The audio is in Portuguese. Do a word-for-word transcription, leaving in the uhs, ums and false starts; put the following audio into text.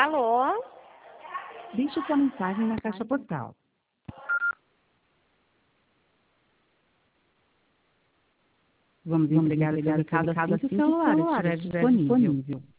Alô? Deixe sua mensagem na caixa postal. Vamos entregar o seu recado assim que o celular estiver disponível.